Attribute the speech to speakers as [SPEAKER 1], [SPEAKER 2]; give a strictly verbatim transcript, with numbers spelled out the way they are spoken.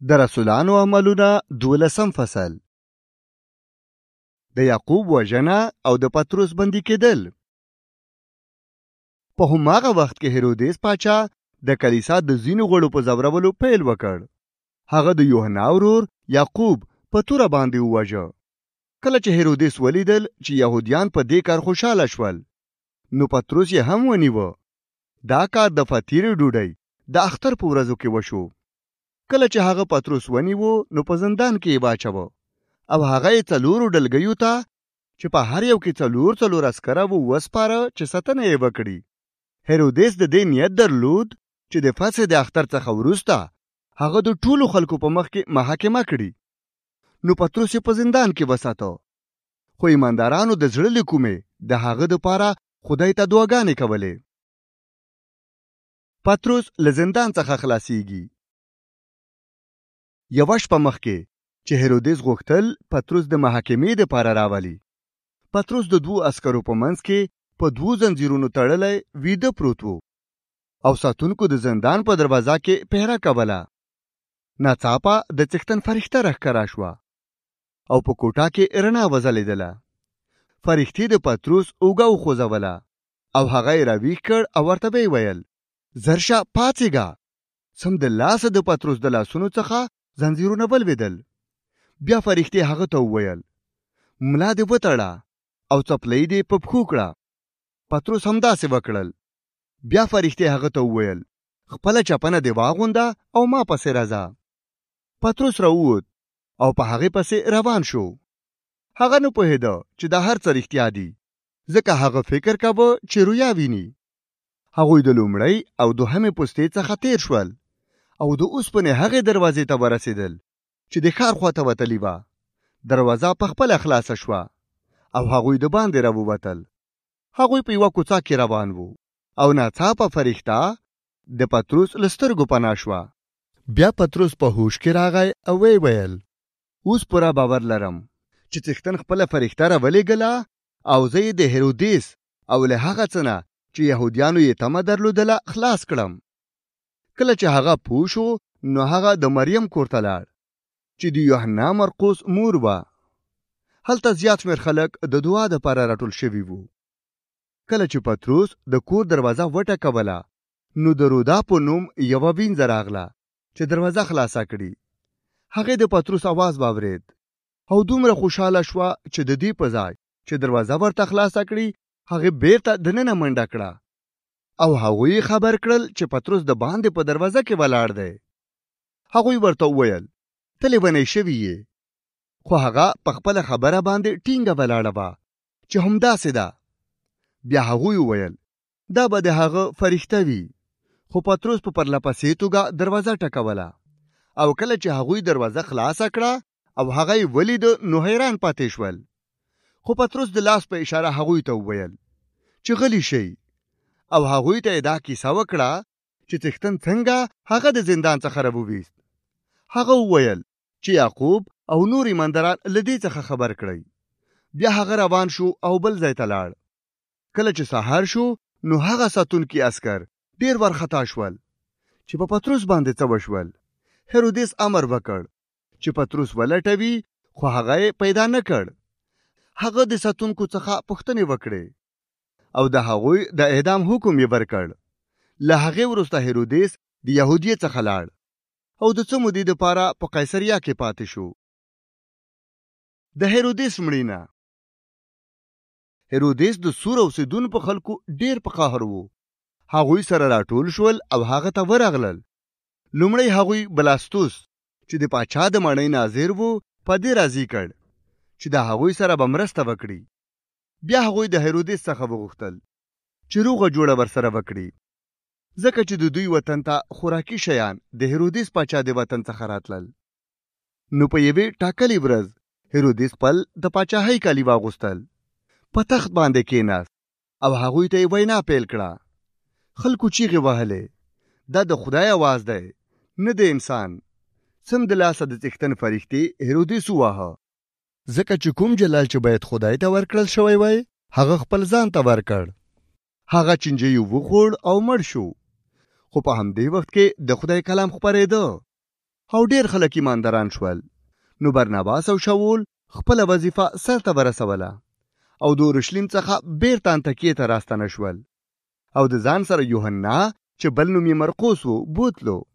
[SPEAKER 1] د رسولانو عملونه دولسم فصل. د یعقوب وژنه او د پطرس بندي کېدل. په هماغه وخت کې هیرودیس پاچا د کلیسا د ځینو غړو په ځورولو پیل وکړ. هغه د یوحنا ورور یعقوب په توره باندې وواژه. کله چې هیرودیس ولیدل چې یهودیان په دې کار خوشاله شول، نو پطرس یې هم ونیوه. دا کار د فطیرې ډوډۍ د اختر په ورځو کې وشو. کله چې هغه پطرس ونیوه، نو په زندان کې یې واچوه او هغه یې څلورو ډلګیو ته چې په هر یو کې څلور څلور عسکره وو وسپاره چې ساتنه یې وکړي. هیرودیس د دې نیت درلود چې د فصح د اختر څخه وروسته هغه د ټولو خلکو په مخ کې محاکمه کړي. نو پطرس یې په زندان کې وساته، خو ایماندارانو د زړه له کومې د هغه دپاره خدای ته دعاګانې کولې. پطرس له زندان څخه خلاصیږي. یوه شپه مخکې چې هیرودیس غوښتل پطرس د محاکمې دپاره راولي، پطرس د دوو عسکرو په منځ کې په دوو زنځیرونو تړلی ویده پروت و او ساتونکو د زندان په دروازه کې پهره کوله. ناڅاپه د څښتن فرښته راښکاره شوه او په کوټه کې رڼا وځلېدله. فرښتې د پطرس اوږه وخوځوله او هغه یې راویښ کړ او ورته به یې ویل: زر شه، پاڅېږه. سمدلاسه د پطرس د لاسونو څخه زنځیرونه ولوېدل. بیا فرښتې هغه ته وویل: ملا دې وتړه او څپلۍ دې په پښو کړه. پطرس همداسې وکړل. بیا فرښتې هغه ته وویل: خپله چپنه دې واغونده او ما پسې راځه. پطرس راووت او په هغې پسې روان شو. هغه نه پوهېده چې دا هر څه رښتیا دي، ځکه هغه فکر کاوه چې رویا ویني. هغوی د لومړۍ او دوهمې پوستې څخه تیر شول او د اوسپنې هغې دروازې ته ورسېدل چې د ښار خواته وتلې وه. دروازه په خپله خلاصه شوه او هغوی د باندې راووتل. هغوی په یوه کوڅه کې روان وو او ناڅاپه فرښته د پطرس له سترګو پناه شوه. بیا پطرس په هوش کې راغی او ویې ویل: اوس پوره باور لرم چې څښتن خپله فرښته راولېږله او زه یې د هیرودیس او له هغه څه نه چې یهودیانو یې تمه درلودله خلاص کړم. کله چې هغه پوه شو، نو هغه د مریم کور ته لاړ چې د یوحنا مرقس مور وه. هلته زیات شمېر خلک د دعا دپاره راټول شوي وو. کله چې پطرس د کور دروازه وټکوله، نو د رودا په نوم یوه وینځه راغله چې دروازه خلاصه کړي. هغې د پطرس اواز واورېد او دومره خوشحاله شوه چې د دې په ځای چې دروازه ورته خلاصه کړي، هغې بیرته دننه منډه کړه او هغوی خبر کړل چې پطرس د باندې په دروازه کې ولاړ دی. هغوی ورته وویل: ته لیونی شوي یې. خو هغه په خپله خبره باندې ټینګه ولاړه وه چې همداسې ده. بیا هغوی وویل: دا به د هغه فرښته وي. خو پطرس په پرلپسې توګه دروازه ټکوله او کله چې هغوی دروازه خلاصه کړه او هغه یې ولید، نو حیران پاتې شول. خو پطرس د لاس په اشاره هغوی ته وویل چې غلی شئ او هغوی ته یې دا کیسه وکړه چې څښتن څنګه هغه د زندان څخه راوویست. هغه وویل چې یعقوب او نور ایمانداران له دې څخه خبر کړئ. بیا هغه روان شو او بل ځای ته لاړ. کله چې سهار شو، نو هغه ساتونکي عسکر ډېر وارخطا شول چې په پطرس باندې څه وشول. هیرودیس امر وکړ چې پطرس ولټوي، خو هغه یې پیدا نه کړ. هغه د ساتونکو څخه پوښتنې وکړې او د هغوی د اعدام حکم یې ورکړ. له هغې وروسته هیرودیس د یهودیې څخه لاړ او د څه مودې دپاره په قیصریه کې پاتې شو. د هیرودیس مړینه. هیرودیس د سور اوسېدونکو خلکو ډېر په قهر و. هغوی سره راټول شول او هغه ته ورغلل. لومړی هغوی بلاستوس چې د پاچا د مړۍ ناظر و په دې راضي کړ چې د هغوی سره به مرسته وکړي. بیا هغوی د هیرودیس څخه وغوښتل چې روغه جوړه ورسره وکړي، ځکه چې د دوی وطن ته خوراکي شیان د هیرودیس پاچا د وطن څخه راتلل. نو په یوې ټاکلې ورځ هیرودیس خپل د پاچاهۍ کالي واغوستل، په تخت باندې کېناست او هغوی ته یې وینا پیل کړه. خلکو چیغې وهلې: دا د خدای आवाज دی، نه د انسان. سمدلاسه د څښتن فرښتې هیرودیس وواهه، ځکه چې کوم جلال چې باید خدای ته ورکړل شوی وای، هغه خپل ځان ته ورکړ. هغه چنجي وخوړ او مړ شو. خو په همدې وخت کې د خدای کلام خپرېده. او ډیر خلک ایمانداران شول. نو برناباس او شاول خپل وظیفه سرته ورسوله او د اورشلیم څخه بیرته انطاکیې ته راستنه شول او د ځان سره یوحنا چې بل نوم یې مرقس و بوتلو.